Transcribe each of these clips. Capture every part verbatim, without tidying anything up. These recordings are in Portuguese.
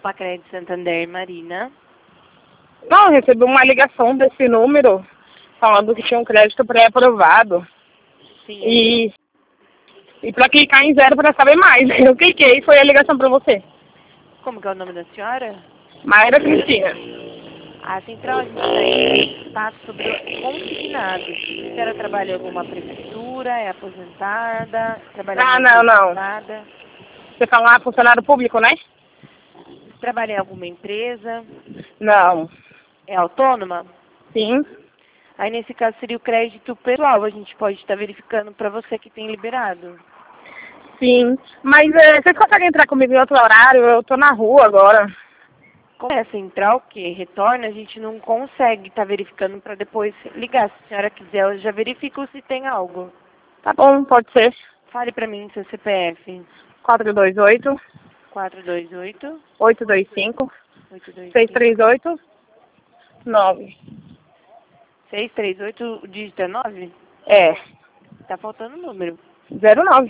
Pacred Santander, Marina. Não, eu recebi uma ligação desse número falando que tinha um crédito pré-aprovado. Sim. E, e para clicar em zero para saber mais. Eu cliquei e foi a ligação para você. Como que é o nome da senhora? Mayra Cristina. A central, a gente está em contato sobre o consignado. A senhora trabalha em alguma prefeitura, é aposentada, trabalha Ah, numa não, empresa não. privada? Você fala funcionário público, né? Trabalha em alguma empresa? Não. É autônoma? Sim. Aí, nesse caso, seria o crédito pessoal. A gente pode estar verificando para você que tem liberado. Sim. Mas é, vocês conseguem entrar comigo em outro horário? Eu tô na rua agora. Como é a central que retorna, a gente não consegue estar verificando para depois ligar. Se a senhora quiser, eu já verifico se tem algo. Tá bom, pode ser. Fale para mim seu C P F. quatro dois oito, quatro dois oito, oito dois cinco, oito dois seis cinco, três oito, nove. seis três oito, o dígito é nove? É, Tá faltando o número. zero nove.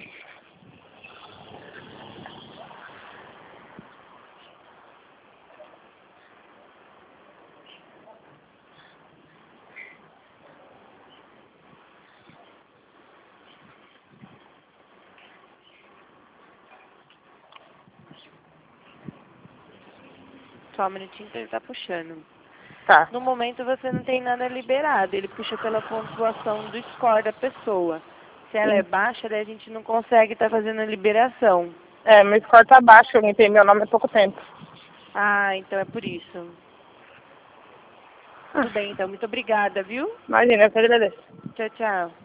Só um minutinho que ele tá puxando. Tá. No momento você não tem nada liberado. Ele puxa pela pontuação do score da pessoa. Se ela é Sim. baixa, daí a gente não consegue estar fazendo a liberação. É, meu score tá baixo, eu limpei meu nome há pouco tempo. Ah, então é por isso. Ah, Tudo bem, então. Muito obrigada, viu? imagina, eu que agradeço. Tchau, tchau.